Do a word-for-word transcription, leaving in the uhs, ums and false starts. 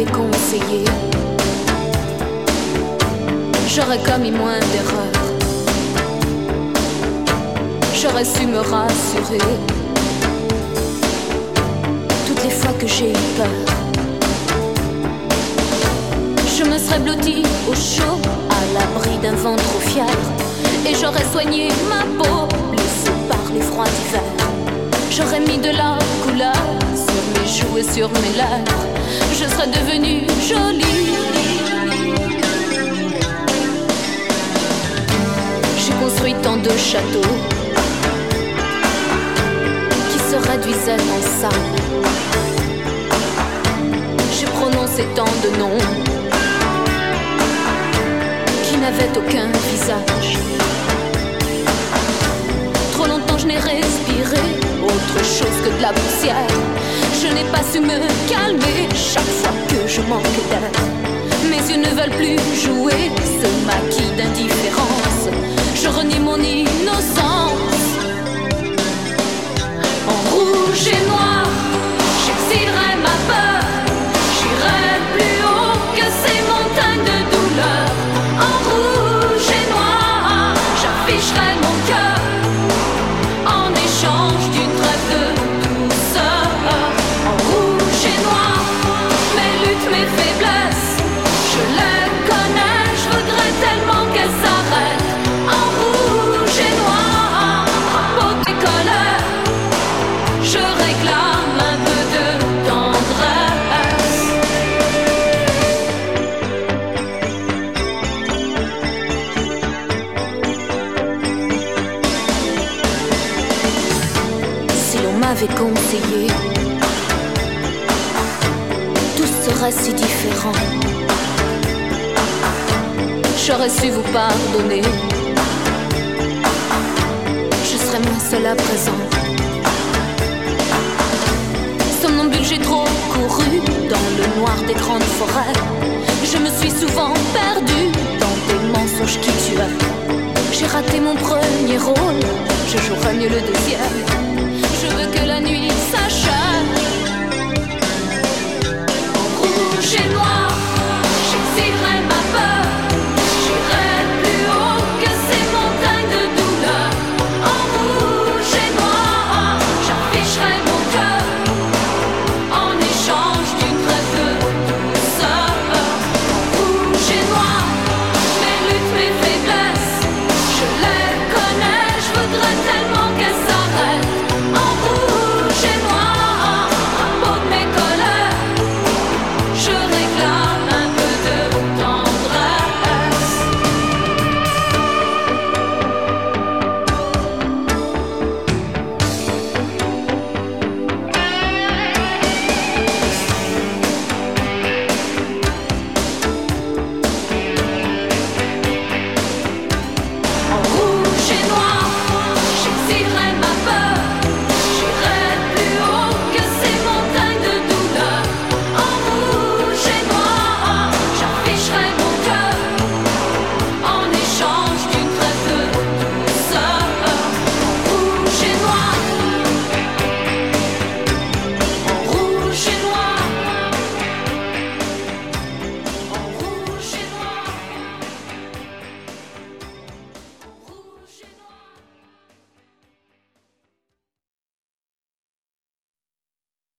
m'avait conseillé, j'aurais commis moins d'erreurs, j'aurais su me rassurer toutes les fois que j'ai eu peur. Je me serais blottie au chaud, à l'abri d'un vent trop fier, et j'aurais soigné ma peau, blessée par les froids d'hiver. J'aurais mis de la couleur sur mes joues et sur mes lèvres. Je serais devenue jolie. J'ai construit tant de châteaux qui se réduisaient en sable. J'ai prononcé tant de noms qui n'avaient aucun visage. Trop longtemps je n'ai respiré autre chose que de la poussière. Je n'ai pas su me calmer chaque fois que je manque d'air. Mes yeux ne veulent plus jouer ce maquis d'indifférence. Je renie mon innocence. En rouge et noir, j'exilerai ma peur. J'irai plus haut que ces montagnes de douleur. En rouge et noir, j'afficherai mon cœur en échange d'une trêve de douceur. En rouge et noir, mes luttes, mes faiblesses, je les connais, je voudrais tellement qu'elles s'arrêtent. En rouge et noir, drapeau tricolore, je réclame un peu de tendresse. Si l'on m'avait conseillé, tout serait si différent. J'aurais su vous pardonner. Je serais moins seule à présent. Somnambule, j'ai trop couru dans le noir des grandes forêts. Je me suis souvent perdue dans des mensonges qui tuaient. J'ai raté mon premier rôle, je jouerai mieux le deuxième. Je veux que la nuit s'arrête.